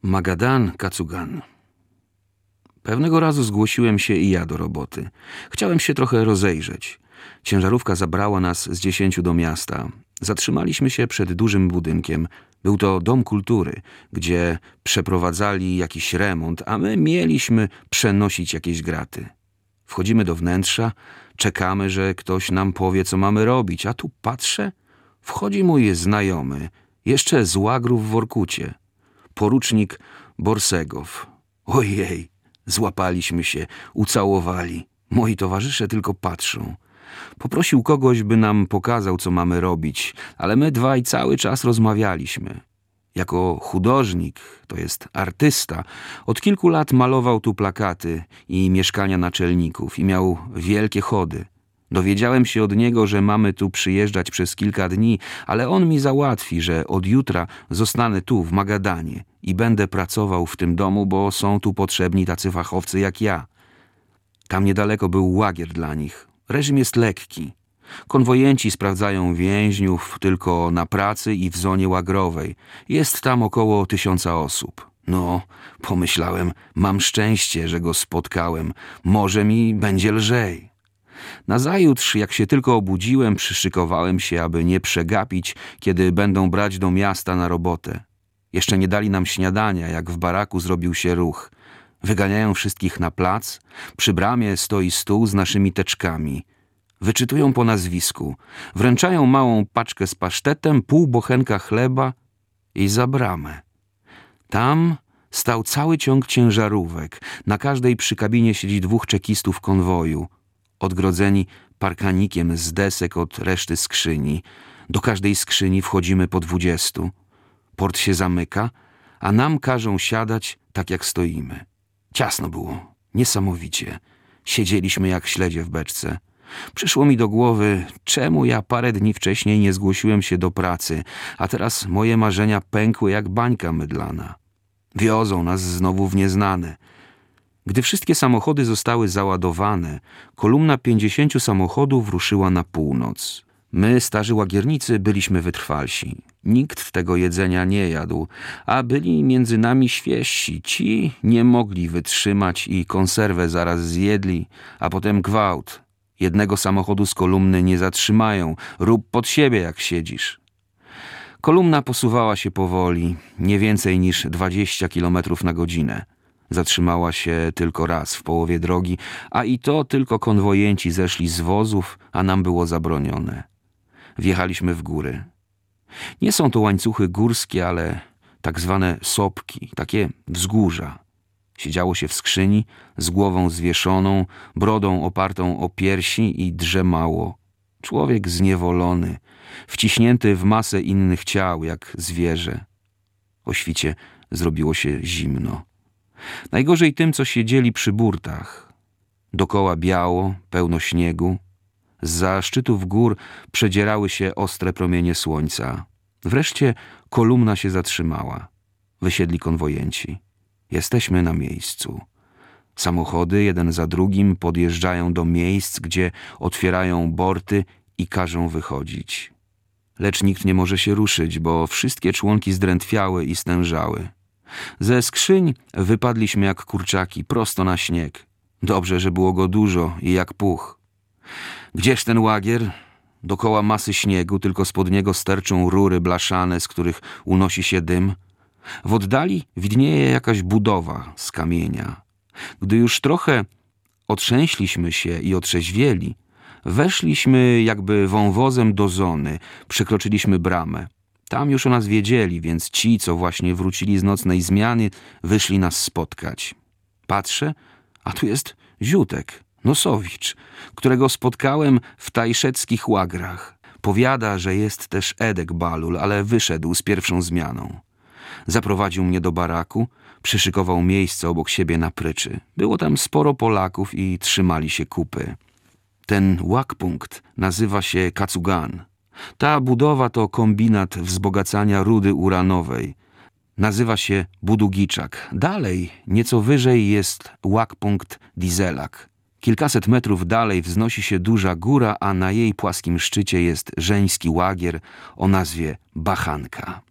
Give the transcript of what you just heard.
Magadan Kacugan. Pewnego razu zgłosiłem się i ja do roboty. Chciałem się trochę rozejrzeć. Ciężarówka zabrała nas z 10 do miasta. Zatrzymaliśmy się przed dużym budynkiem. Był to dom kultury, gdzie przeprowadzali jakiś remont, a my mieliśmy przenosić jakieś graty. Wchodzimy do wnętrza, czekamy, że ktoś nam powie, co mamy robić, a tu patrzę, wchodzi mój znajomy, jeszcze z łagru w Workucie. Porucznik Borsegow. Ojej, złapaliśmy się, ucałowali. Moi towarzysze tylko patrzą. Poprosił kogoś, by nam pokazał, co mamy robić, ale my dwaj cały czas rozmawialiśmy. Jako chudожnik, to jest artysta, od kilku lat malował tu plakaty i mieszkania naczelników i miał wielkie chody. Dowiedziałem się od niego, że mamy tu przyjeżdżać przez kilka dni, ale on mi załatwi, że od jutra zostanę tu w Magadanie i będę pracował w tym domu, bo są tu potrzebni tacy fachowcy jak ja. Tam niedaleko był łagier dla nich. Reżim jest lekki. Konwojenci sprawdzają więźniów tylko na pracy i w zonie łagrowej. Jest tam około 1000 osób. No, pomyślałem, mam szczęście, że go spotkałem. Może mi będzie lżej. Nazajutrz, jak się tylko obudziłem, przyszykowałem się, aby nie przegapić, kiedy będą brać do miasta na robotę. Jeszcze nie dali nam śniadania, jak w baraku zrobił się ruch. Wyganiają wszystkich na plac. Przy bramie stoi stół z naszymi teczkami. Wyczytują po nazwisku. Wręczają małą paczkę z pasztetem, pół bochenka chleba i za bramę. Tam stał cały ciąg ciężarówek. Na każdej przy kabinie siedzi 2 czekistów konwoju, odgrodzeni parkanikiem z desek od reszty skrzyni. Do każdej skrzyni wchodzimy po 20. Port się zamyka, a nam każą siadać tak jak stoimy. Ciasno było, niesamowicie. Siedzieliśmy jak śledzie w beczce. Przyszło mi do głowy, czemu ja parę dni wcześniej nie zgłosiłem się do pracy, a teraz moje marzenia pękły jak bańka mydlana. Wiozą nas znowu w nieznane. Gdy wszystkie samochody zostały załadowane, kolumna 50 samochodów ruszyła na północ. My, starzy łagiernicy, byliśmy wytrwalsi. Nikt tego jedzenia nie jadł, a byli między nami świeżsi. Ci nie mogli wytrzymać i konserwę zaraz zjedli, a potem gwałt. Jednego samochodu z kolumny nie zatrzymają. Rób pod siebie, jak siedzisz. Kolumna posuwała się powoli, nie więcej niż 20 km na godzinę. Zatrzymała się tylko raz w połowie drogi, a i to tylko konwojenci zeszli z wozów, a nam było zabronione. Wjechaliśmy w góry. Nie są to łańcuchy górskie, ale tak zwane sopki, takie wzgórza. Siedziało się w skrzyni, z głową zwieszoną, brodą opartą o piersi i drzemało. Człowiek zniewolony, wciśnięty w masę innych ciał, jak zwierzę. O świcie zrobiło się zimno. Najgorzej tym, co siedzieli przy burtach. Dokoła biało, pełno śniegu. Zza szczytów gór przedzierały się ostre promienie słońca. Wreszcie kolumna się zatrzymała. Wysiedli konwojenci. Jesteśmy na miejscu. Samochody jeden za drugim podjeżdżają do miejsc, gdzie otwierają borty i każą wychodzić. Lecz nikt nie może się ruszyć, bo wszystkie członki zdrętwiały i stężały. Ze skrzyń wypadliśmy jak kurczaki, prosto na śnieg. Dobrze, że było go dużo i jak puch. Gdzież ten łagier? Dokoła masy śniegu, tylko spod niego sterczą rury blaszane, z których unosi się dym. W oddali widnieje jakaś budowa z kamienia. Gdy już trochę otrzęśliśmy się i otrzeźwieli, weszliśmy jakby wąwozem do zony, przekroczyliśmy bramę. Tam już o nas wiedzieli, więc ci, co właśnie wrócili z nocnej zmiany, wyszli nas spotkać. Patrzę, a tu jest Ziutek, Nosowicz, którego spotkałem w tajszeckich łagrach. Powiada, że jest też Edek Balul, ale wyszedł z pierwszą zmianą. Zaprowadził mnie do baraku, przyszykował miejsce obok siebie na pryczy. Było tam sporo Polaków i trzymali się kupy. Ten łagpunkt nazywa się Kacugan. Ta budowa to kombinat wzbogacania rudy uranowej. Nazywa się Budugiczak. Dalej, nieco wyżej jest łagpunkt Dizelak. Kilkaset metrów dalej wznosi się duża góra, a na jej płaskim szczycie jest żeński łagier o nazwie Bachanka.